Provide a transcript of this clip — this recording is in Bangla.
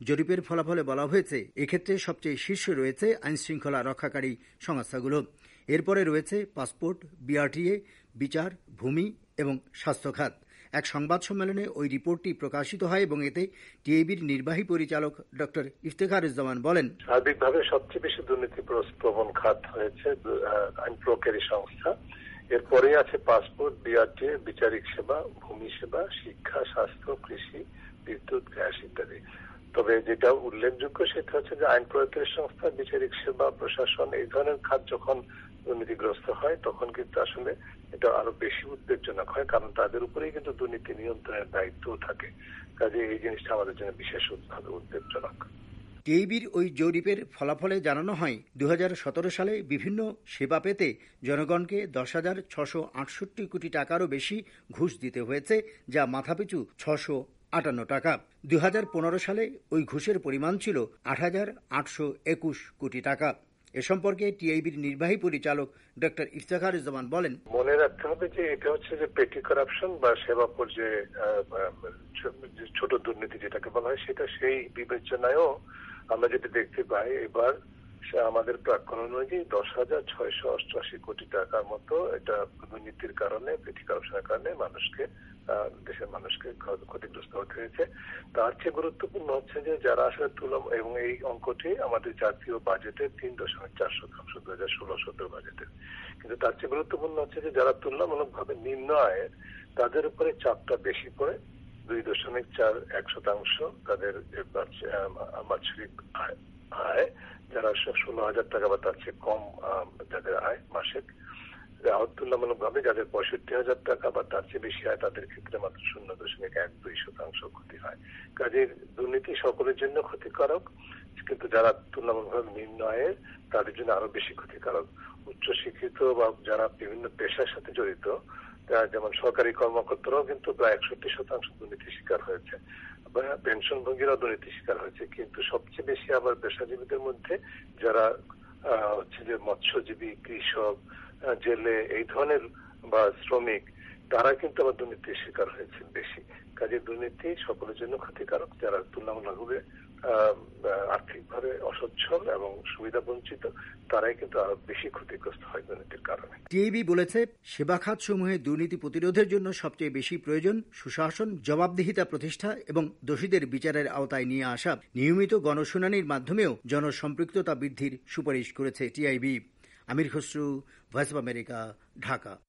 জরিপের ফলাফলে বলা হয়েছে এক্ষেত্রে সবচেয়ে শীর্ষে রয়েছে আইনশৃঙ্খলা রক্ষাকারী সংস্থাগুলো। এরপরে রয়েছে পাসপোর্ট, বিআরটিএ, বিচার, ভূমি এবং স্বাস্থ্য খাত। এক সংবাদ সম্মেলনে ওই রিপোর্টটি প্রকাশিত হয় এবং এতে টিআইবির নির্বাহী পরিচালক ডক্টর ইফতেখারুজ্জামান বলেন, সার্বিকভাবে সবচেয়ে বেশি দুর্নীতি প্রবণ খাত হয়েছে আইন প্রয়োগকারী সংস্থা। এরপরে আছে পাসপোর্ট, বিআরটিএ, বিচারিক সেবা, ভূমি সেবা, শিক্ষা, স্বাস্থ্য, কৃষি, বিদ্যুৎ, গ্যাস ইত্যাদি। তবে যেটা উল্লেখযোগ্য সেটা হচ্ছে যে আইন প্রয়োগকারী সংস্থা, বিচারিক সেবা, প্রশাসন এই ধরনের খাত যখন দুর্নীতিগ্রস্ত হয় তখন কিন্তু আসলে এটা আরো বেশি উদ্বেগজনক হয়, কারণ তাদের উপরেই কিন্তু দুর্নীতি নিয়ন্ত্রণের দায়িত্বও থাকে। কাজে এই জিনিসটা আমাদের জন্য বিশেষভাবে উদ্বেগজনক। টিআইবির ওই জরিপের ফলাফলে জানানো হয় 2017 সালে বিভিন্ন সেবা পেতে জনগণকে 10,668 কোটি টাকারও বেশি ঘুষ দিতে হয়েছে, যা মাথাপিছু 658 টাকা। 2015 সালে ওই ঘুষের পরিমাণ ছিল 8,821 কোটি টাকা। এ সম্পর্কে টিআইবির নির্বাহী পরিচালক ডক্টর ইফতেখারুজ্জামান বলেন, মনে রাখতে হবে যে এটা হচ্ছে যে পেটি করাপশন বা সেবা পর্যায়ে ছোট দুর্নীতি যেটাকে বলা হয়, সেটা সেই বিবেচনায়ও আমরা যেটা দেখতে পাই এবার আমাদের প্রাক্কলন অনুযায়ী 10,688 কোটি টাকার মতো এটা দুর্নীতির কারণে, পেটি করাপশনের কারণে দেশের মানুষকে ক্ষতিগ্রস্ত হতে হয়েছে। তার চেয়ে গুরুত্বপূর্ণ হচ্ছে যে যারা আসলে এবং এই অঙ্কটি আমাদের জাতীয় বাজেটের 3.4% 2016-17 বাজেটের। কিন্তু তার চেয়ে গুরুত্বপূর্ণ হচ্ছে যে যারা তুলনামূলকভাবে নিম্ন আয়ের তাদের উপরে চাপটা বেশি পড়ে। 2.41% তাদের বাৎসরিক আয়, যারা 16,000 টাকা বা তার চেয়ে কম যাদের আয় মাসিক, তুলনামূলকভাবে যাদের 65,000 টাকা বা তার চেয়ে বেশি আয় তাদের ক্ষেত্রে মাত্র 0.12% ক্ষতি হয়। কাজের দুর্নীতি সকলের জন্য ক্ষতিকারক, কিন্তু যারা তুলনামূলকভাবে নিম্ন আয়ের তাদের জন্য আরো বেশি ক্ষতিকারক। উচ্চশিক্ষিত বা যারা বিভিন্ন পেশার সাথে জড়িত, যেমন সরকারি কর্মকর্তারাও কিন্তু প্রায় 61% দুর্নীতি শিকার হয়েছে, পেনশনভোগীরা দুর্নীতি শিকার হয়েছে। কিন্তু সবচেয়ে বেশি আবার পেশাজীবীদের মধ্যে যারা হচ্ছে যে মৎস্যজীবী, কৃষক, জেলে এই ধরনের বা শ্রমিক, তারা কিন্তু আবার দুর্নীতির শিকার হয়েছে বেশি। কাজে দুর্নীতি সকলের জন্য ক্ষতিকারক। যারা তুলনামূলকভাবে আর্থিকভাবে অসচ্ছল এবং সুবিধা বঞ্চিত তারাই কিন্তু আরো বেশি ক্ষতিগ্রস্ত হয় দুর্নীতির কারণে। টিআইবি বলেছে, সেবা খাত সমূহে দুর্নীতি প্রতিরোধের জন্য সবচেয়ে বেশি প্রয়োজন সুশাসন, জবাবদিহিতা প্রতিষ্ঠা এবং দোষীদের বিচারের আওতায় নিয়ে আসা। নিয়মিত গণশুনানির মাধ্যমেও জনসম্পৃক্ততা বৃদ্ধির সুপারিশ করেছে TIB. Amir Khasru, voice of America, Dhaka.